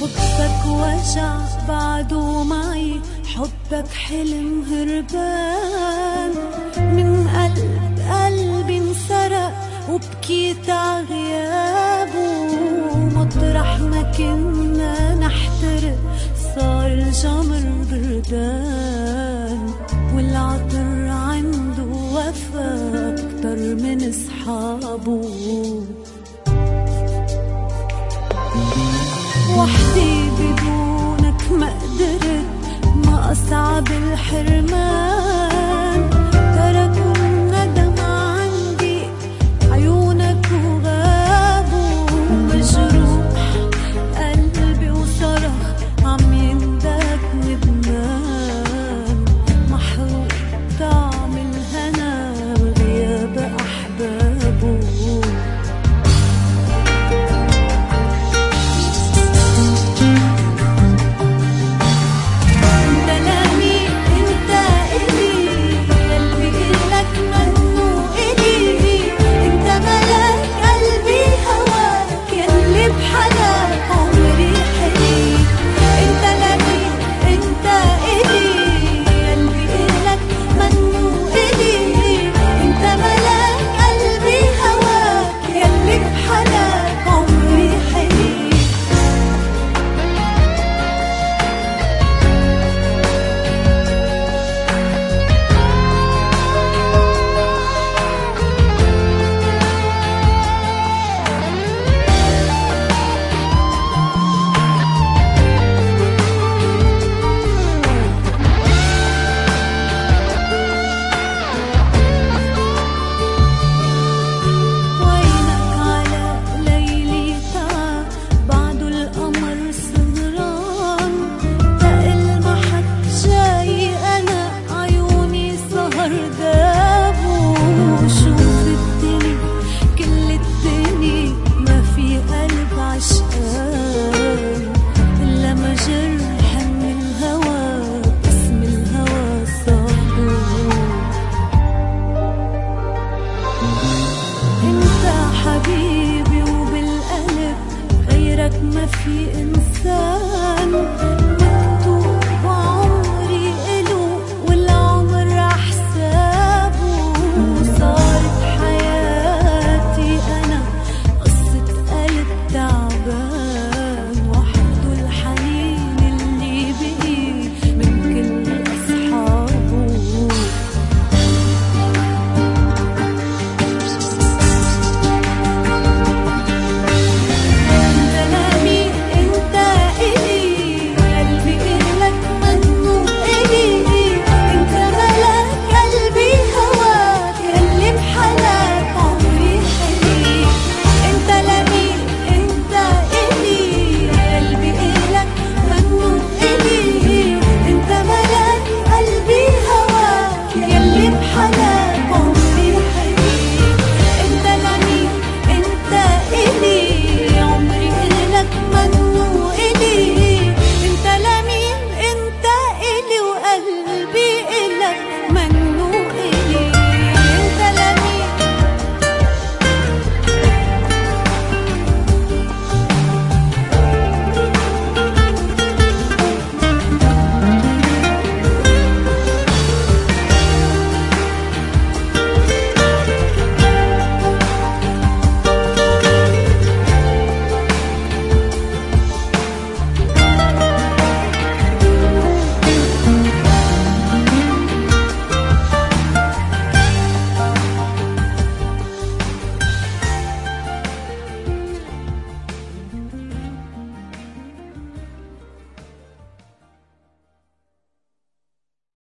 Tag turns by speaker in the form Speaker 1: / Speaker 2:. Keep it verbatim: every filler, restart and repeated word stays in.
Speaker 1: حبك وجع بعده معي، حبك حلم هربان من قلب قلبي انسرق وبكيت عغيابه. مطرح ما كنا نحترق صار الجمر بردان، والعطر عنده وفا أكتر من أصحابه. وحدي بدونك ما قدرت، ما أصعب الحرمان. تركوا الندم عندي عيونك وغابوا، مجروح قلبي وصرخ عم يندك ندمان. محروق طعم الهنا بغياب أحبابه. حبيبي وبالقلب غيرك ما في إنسان.